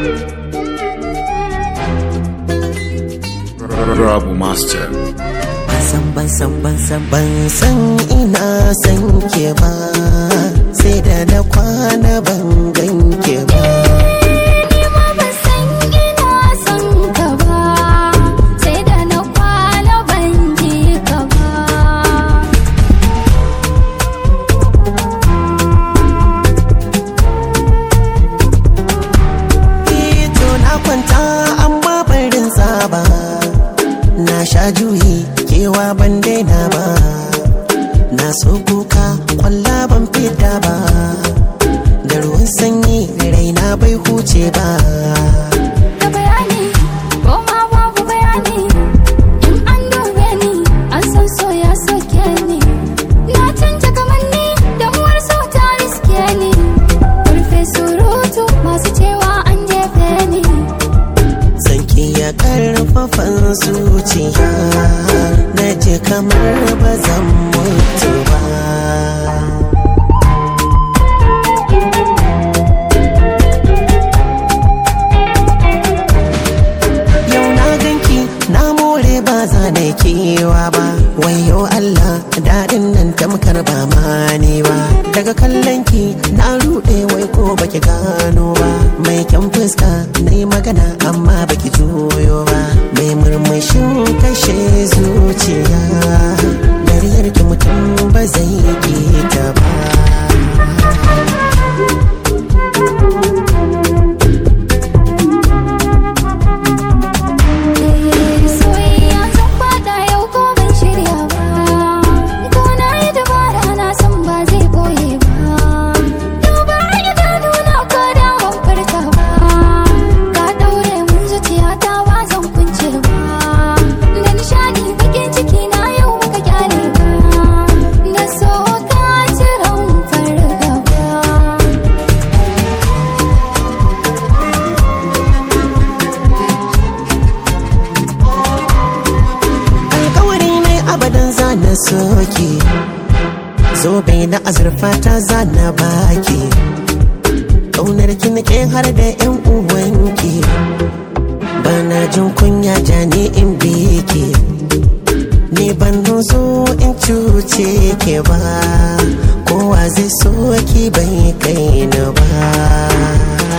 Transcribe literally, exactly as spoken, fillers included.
Rabu Master. San ban san ban san ban san ina san ke ba, sai da na kwana ban gan ke ba. Ni ma ban san ina san ka ba, sai da na kwana ban ji ka ba. To na kwanta amma barin saba, na sha juyi kewa ban daina ba, na so kuka kwalla ban fita ba, da ruwan sanyi raina bai huce ba. Da bayani ko ma babu bayani, in an dube ni an san so ya soke ni. Na canja kamanni da uwar so ta riske ni, rufe surutu masu cewa an jefe ni. Sanki ya karfafan zuciya, na je kamar ba zan mutu ba. Yau na ganki na more ba za na kewa ba, wayo Allah daɗin nan tamkar ba mani ba. Daga kallonki na ruɗe wai ko baki gano ba, mai kyan fuska na yi magana amma baki juyo ba, mai murmushin kashe zuciya, dariyar ki mutum ba zai ki ta ba. Soyayya zan fada yau ko ban shirya ba, ko na yi dabara na san ba zai boye ba. Duba idanuna ko da ban furta ba, ka daure mun zuciyata ba zan kunce ba. Da nishadi bakin ciki na yau baka kyale ba, da so ka ciran fargaba. Alkawari ne abadan zana soki, zobe na azurfa ta zana baki, ƙaunar ki nake har da yan uwanki, bana jin kunya jani in biki, ni ban zo in cuce ke ba, kowa zai so ki bai kai na ba.